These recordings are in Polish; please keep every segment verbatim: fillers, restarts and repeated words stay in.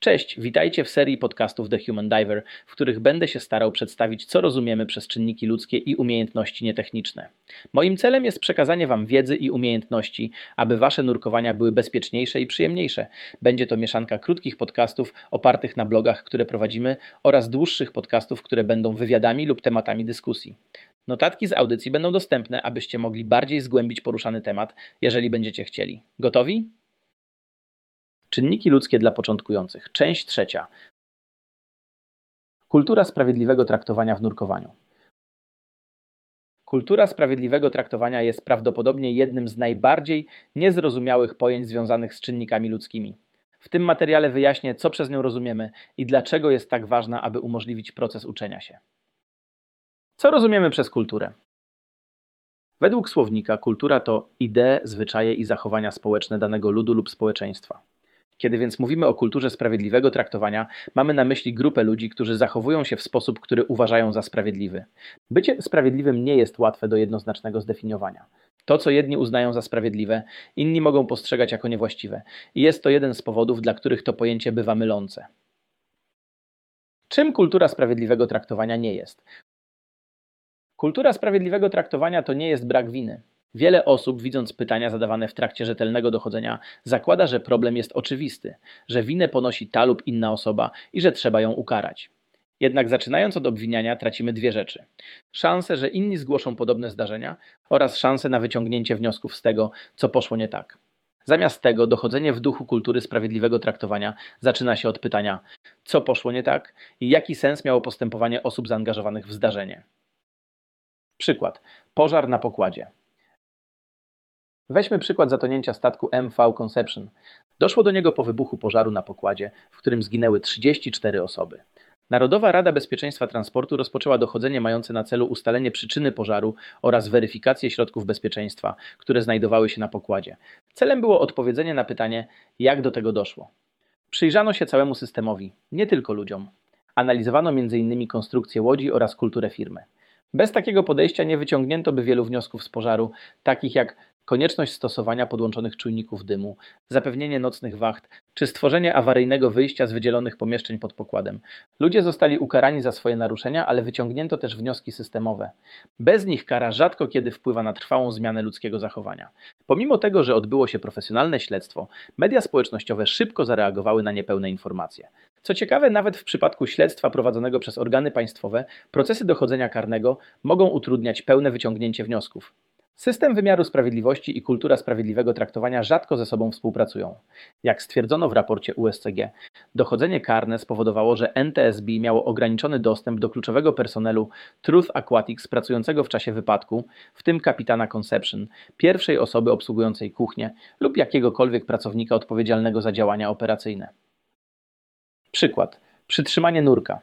Cześć, witajcie w serii podcastów The Human Diver, w których będę się starał przedstawić, co rozumiemy przez czynniki ludzkie i umiejętności nietechniczne. Moim celem jest przekazanie Wam wiedzy i umiejętności, aby Wasze nurkowania były bezpieczniejsze i przyjemniejsze. Będzie to mieszanka krótkich podcastów opartych na blogach, które prowadzimy, oraz dłuższych podcastów, które będą wywiadami lub tematami dyskusji. Notatki z audycji będą dostępne, abyście mogli bardziej zgłębić poruszany temat, jeżeli będziecie chcieli. Gotowi? Czynniki ludzkie dla początkujących. Część trzecia. Kultura sprawiedliwego traktowania w nurkowaniu. Kultura sprawiedliwego traktowania jest prawdopodobnie jednym z najbardziej niezrozumiałych pojęć związanych z czynnikami ludzkimi. W tym materiale wyjaśnię, co przez nią rozumiemy i dlaczego jest tak ważna, aby umożliwić proces uczenia się. Co rozumiemy przez kulturę? Według słownika kultura to idee, zwyczaje i zachowania społeczne danego ludu lub społeczeństwa. Kiedy więc mówimy o kulturze sprawiedliwego traktowania, mamy na myśli grupę ludzi, którzy zachowują się w sposób, który uważają za sprawiedliwy. Bycie sprawiedliwym nie jest łatwe do jednoznacznego zdefiniowania. To, co jedni uznają za sprawiedliwe, inni mogą postrzegać jako niewłaściwe. I jest to jeden z powodów, dla których to pojęcie bywa mylące. Czym kultura sprawiedliwego traktowania nie jest? Kultura sprawiedliwego traktowania to nie jest brak winy. Wiele osób, widząc pytania zadawane w trakcie rzetelnego dochodzenia, zakłada, że problem jest oczywisty, że winę ponosi ta lub inna osoba i że trzeba ją ukarać. Jednak zaczynając od obwiniania tracimy dwie rzeczy. Szansę, że inni zgłoszą podobne zdarzenia oraz szansę na wyciągnięcie wniosków z tego, co poszło nie tak. Zamiast tego dochodzenie w duchu kultury sprawiedliwego traktowania zaczyna się od pytania, co poszło nie tak i jaki sens miało postępowanie osób zaangażowanych w zdarzenie. Przykład. Pożar na pokładzie. Weźmy przykład zatonięcia statku M V Conception. Doszło do niego po wybuchu pożaru na pokładzie, w którym zginęły trzydzieści cztery osoby. Narodowa Rada Bezpieczeństwa Transportu rozpoczęła dochodzenie mające na celu ustalenie przyczyny pożaru oraz weryfikację środków bezpieczeństwa, które znajdowały się na pokładzie. Celem było odpowiedzenie na pytanie, jak do tego doszło. Przyjrzano się całemu systemowi, nie tylko ludziom. Analizowano między innymi konstrukcję łodzi oraz kulturę firmy. Bez takiego podejścia nie wyciągnięto by wielu wniosków z pożaru, takich jak konieczność stosowania podłączonych czujników dymu, zapewnienie nocnych wacht czy stworzenie awaryjnego wyjścia z wydzielonych pomieszczeń pod pokładem. Ludzie zostali ukarani za swoje naruszenia, ale wyciągnięto też wnioski systemowe. Bez nich kara rzadko kiedy wpływa na trwałą zmianę ludzkiego zachowania. Pomimo tego, że odbyło się profesjonalne śledztwo, media społecznościowe szybko zareagowały na niepełne informacje. Co ciekawe, nawet w przypadku śledztwa prowadzonego przez organy państwowe, procesy dochodzenia karnego mogą utrudniać pełne wyciągnięcie wniosków. System wymiaru sprawiedliwości i kultura sprawiedliwego traktowania rzadko ze sobą współpracują. Jak stwierdzono w raporcie U S C G, dochodzenie karne spowodowało, że N T S B miało ograniczony dostęp do kluczowego personelu Truth Aquatics pracującego w czasie wypadku, w tym kapitana Conception, pierwszej osoby obsługującej kuchnię lub jakiegokolwiek pracownika odpowiedzialnego za działania operacyjne. Przykład. Przytrzymanie nurka.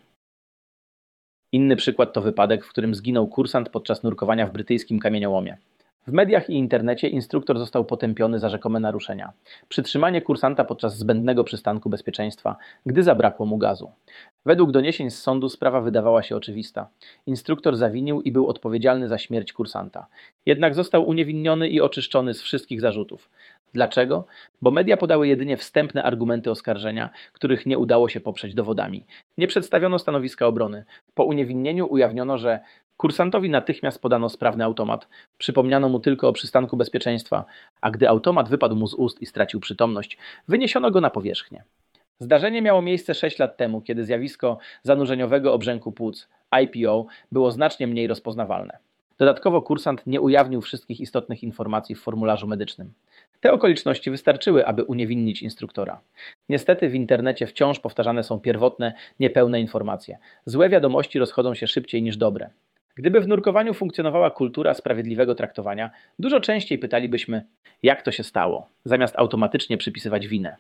Inny przykład to wypadek, w którym zginął kursant podczas nurkowania w brytyjskim kamieniołomie. W mediach i internecie instruktor został potępiony za rzekome naruszenia. Przytrzymanie kursanta podczas zbędnego przystanku bezpieczeństwa, gdy zabrakło mu gazu. Według doniesień z sądu sprawa wydawała się oczywista. Instruktor zawinił i był odpowiedzialny za śmierć kursanta. Jednak został uniewinniony i oczyszczony z wszystkich zarzutów. Dlaczego? Bo media podały jedynie wstępne argumenty oskarżenia, których nie udało się poprzeć dowodami. Nie przedstawiono stanowiska obrony. Po uniewinnieniu ujawniono, że kursantowi natychmiast podano sprawny automat. Przypomniano mu tylko o przystanku bezpieczeństwa, a gdy automat wypadł mu z ust i stracił przytomność, wyniesiono go na powierzchnię. Zdarzenie miało miejsce sześć lat temu, kiedy zjawisko zanurzeniowego obrzęku płuc, I P O, było znacznie mniej rozpoznawalne. Dodatkowo kursant nie ujawnił wszystkich istotnych informacji w formularzu medycznym. Te okoliczności wystarczyły, aby uniewinnić instruktora. Niestety w internecie wciąż powtarzane są pierwotne, niepełne informacje. Złe wiadomości rozchodzą się szybciej niż dobre. Gdyby w nurkowaniu funkcjonowała kultura sprawiedliwego traktowania, dużo częściej pytalibyśmy, jak to się stało, zamiast automatycznie przypisywać winę.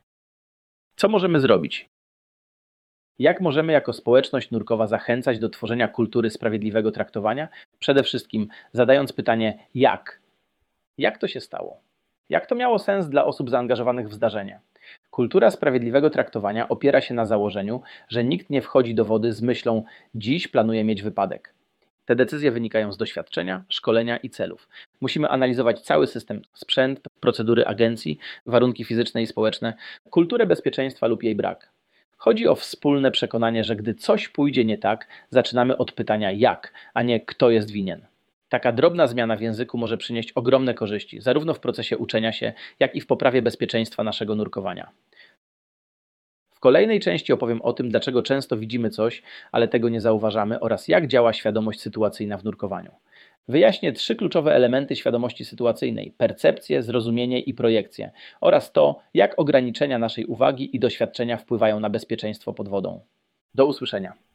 Co możemy zrobić? Jak możemy jako społeczność nurkowa zachęcać do tworzenia kultury sprawiedliwego traktowania? Przede wszystkim zadając pytanie jak? Jak to się stało? Jak to miało sens dla osób zaangażowanych w zdarzenie? Kultura sprawiedliwego traktowania opiera się na założeniu, że nikt nie wchodzi do wody z myślą dziś planuję mieć wypadek. Te decyzje wynikają z doświadczenia, szkolenia i celów. Musimy analizować cały system, sprzęt, procedury agencji, warunki fizyczne i społeczne, kulturę bezpieczeństwa lub jej brak. Chodzi o wspólne przekonanie, że gdy coś pójdzie nie tak, zaczynamy od pytania jak, a nie kto jest winien. Taka drobna zmiana w języku może przynieść ogromne korzyści, zarówno w procesie uczenia się, jak i w poprawie bezpieczeństwa naszego nurkowania. W kolejnej części opowiem o tym, dlaczego często widzimy coś, ale tego nie zauważamy oraz jak działa świadomość sytuacyjna w nurkowaniu. Wyjaśnię trzy kluczowe elementy świadomości sytuacyjnej: percepcję, zrozumienie i projekcję oraz to, jak ograniczenia naszej uwagi i doświadczenia wpływają na bezpieczeństwo pod wodą. Do usłyszenia.